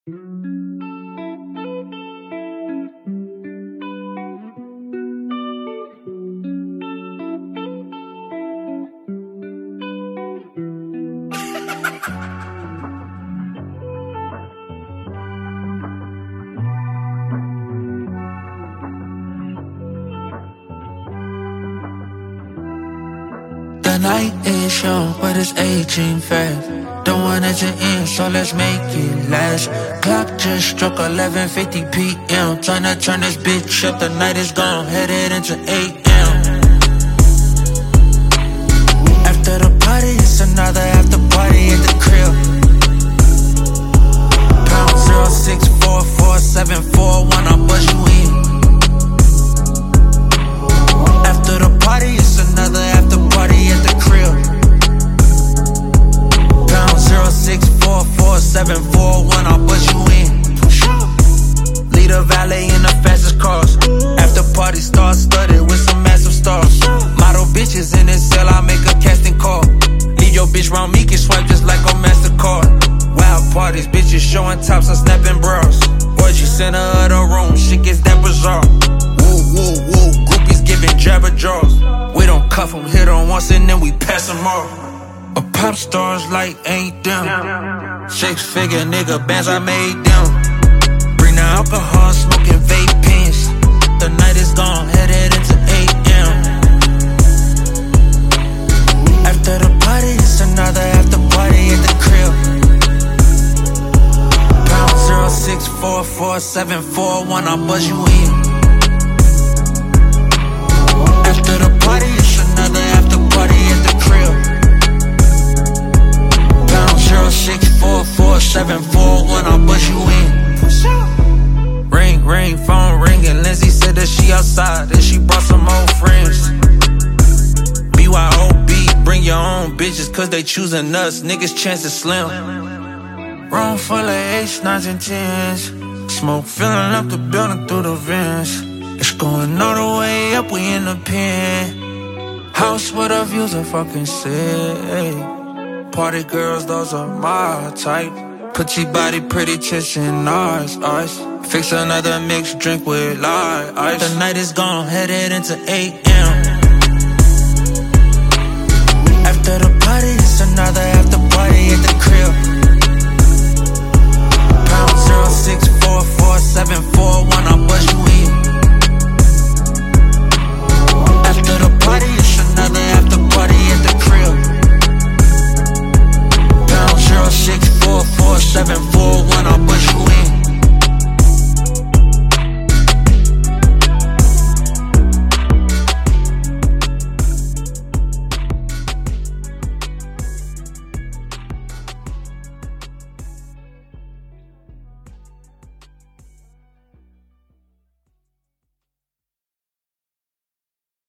The night is young, but it's aging fast. Don't want it to end, so let's make it last. Clock just struck 11:50 p.m. Tryna turn this bitch up, the night is gone, headed into 8 a.m. After the party, it's another after party at the crib. Pound 0644741, I'll buzz you in. After the party, it's another after party at the crib. Pound 0644741, I'll buzz you in. Lead a valet in the fastest cars. After party starts, studded with some massive stars. Model bitches in this cell, I make a casting call. Leave your bitch round me, get swiped just like a MasterCard. Wild parties, bitches showing tops and snapping bras. Orgy center of the room, shit gets that bizarre. Woo, woo, woo, groupies giving jabber jaws. We don't cuff them, hit them once and then we pass them off. A pop star's like ain't them. 6-figure nigga bands, I made them. Bring the alcohol, smoking vape pens. The night is gone, headed into 8 a.m. After the party, it's another after party at the crib. Pound 0644741, I'll buzz you in. After the party, it's another after party at the crib. Pound 0644741, I'll buzz you in. Ring, ring, phone ringing. Lindsay said that she outside, that she brought some old friends. BYOB, bring your own bitches, cause they choosing us. Niggas' chances slim. Room full of 8s, 9s, and 10s. Smoke filling up the building through the vents. It's going all the way up, we in the pen. House with the views are fucking sick. Party girls, those are my type. Pretty body, pretty tits and eyes. Fix another mixed drink with light ice. The night is gone, headed into 8 a.m. After the party, it's another after party at the